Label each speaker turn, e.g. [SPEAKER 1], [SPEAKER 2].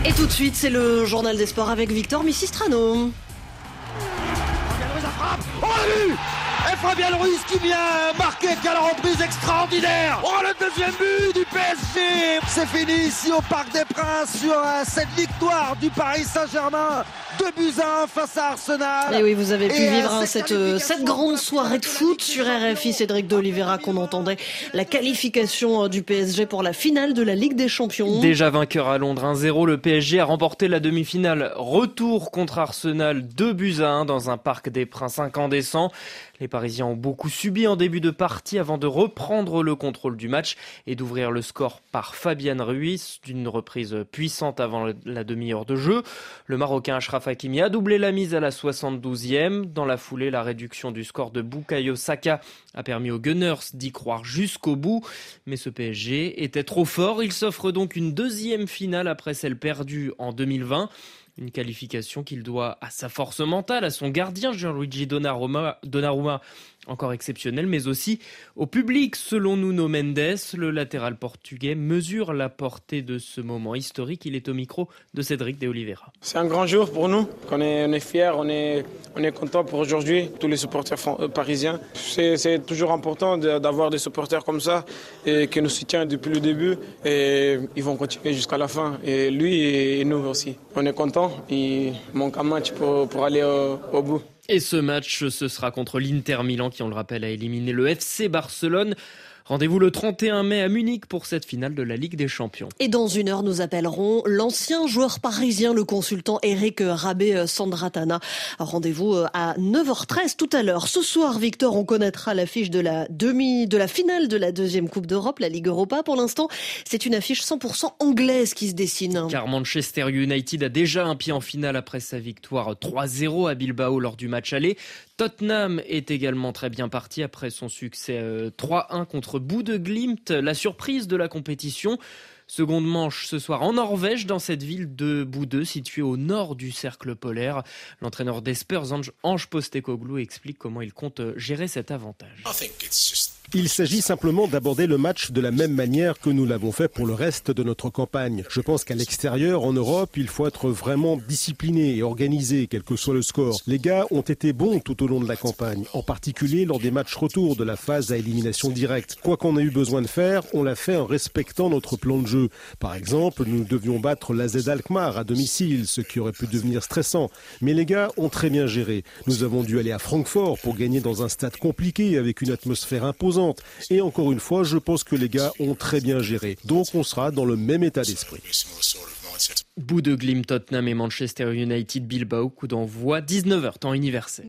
[SPEAKER 1] Et tout de suite, c'est le journal des sports avec Victor Missistrano.
[SPEAKER 2] Oh la vue et Fabien Ruiz qui vient marquer, quelle reprise extraordinaire. Oh le deuxième but du PSG. C'est fini ici au Parc des Princes sur cette victoire du Paris Saint-Germain. 2-1 face à Arsenal.
[SPEAKER 1] Et oui, vous avez pu vivre cette grande soirée de foot sur RFI. Cédric de Oliveira qu'on entendait. La qualification du PSG pour la finale de la Ligue des Champions.
[SPEAKER 3] Déjà vainqueur à Londres 1-0, le PSG a remporté la demi-finale. Retour contre Arsenal 2-1 dans un Parc des Princes incandescent. Les Parisiens ont beaucoup subi en début de partie avant de reprendre le contrôle du match et d'ouvrir le score par Fabien Ruiz d'une reprise puissante avant la demi-heure de jeu. Le Marocain Achraf Hakimi a doublé la mise à la 72e. Dans la foulée, la réduction du score de Bukayo Saka a permis aux Gunners d'y croire jusqu'au bout. Mais ce PSG était trop fort. Il s'offre donc une deuxième finale après celle perdue en 2020. Une qualification qu'il doit à sa force mentale, à son gardien Gianluigi Donnarumma, encore exceptionnel, mais aussi au public. Selon Nuno Mendes, le latéral portugais mesure la portée de ce moment historique. Il est au micro de Cédric de Oliveira.
[SPEAKER 4] C'est un grand jour pour nous, on est fiers, on est content pour aujourd'hui, tous les supporters parisiens. C'est toujours important d'avoir des supporters comme ça et qui nous soutiennent depuis le début et ils vont continuer jusqu'à la fin. Et lui et nous aussi. On est contents, il manque un match pour aller au bout.
[SPEAKER 3] Et ce match, ce sera contre l'Inter Milan qui, on le rappelle, a éliminé le FC Barcelone. Rendez-vous le 31 mai à Munich pour cette finale de la Ligue des Champions.
[SPEAKER 1] Et dans une heure, nous appellerons l'ancien joueur parisien, le consultant Eric Rabé-Sandratana. Rendez-vous à 9h13 tout à l'heure. Ce soir, Victor, on connaîtra l'affiche de la finale de la deuxième Coupe d'Europe, la Ligue Europa. Pour l'instant, c'est une affiche 100% anglaise qui se dessine.
[SPEAKER 3] Car Manchester United a déjà un pied en finale après sa victoire 3-0 à Bilbao lors du match aller. Tottenham est également très bien parti après son succès 3-1 contre Bodø/Glimt, la surprise de la compétition. Seconde manche ce soir en Norvège, dans cette ville de Bodø, située au nord du cercle polaire. L'entraîneur des Spurs, Ange Postecoglou, explique comment il compte gérer cet avantage.
[SPEAKER 5] Il s'agit simplement d'aborder le match de la même manière que nous l'avons fait pour le reste de notre campagne. Je pense qu'à l'extérieur, en Europe, il faut être vraiment discipliné et organisé, quel que soit le score. Les gars ont été bons tout au long de la campagne, en particulier lors des matchs retour de la phase à élimination directe. Quoi qu'on ait eu besoin de faire, on l'a fait en respectant notre plan de jeu. Par exemple, nous devions battre l'AZ Alkmaar à domicile, ce qui aurait pu devenir stressant. Mais les gars ont très bien géré. Nous avons dû aller à Francfort pour gagner dans un stade compliqué avec une atmosphère imposante. Et encore une fois, je pense que les gars ont très bien géré. Donc on sera dans le même état d'esprit.
[SPEAKER 3] Bodø/Glimt, Tottenham et Manchester United Bilbao, coup d'envoi 19h temps universel.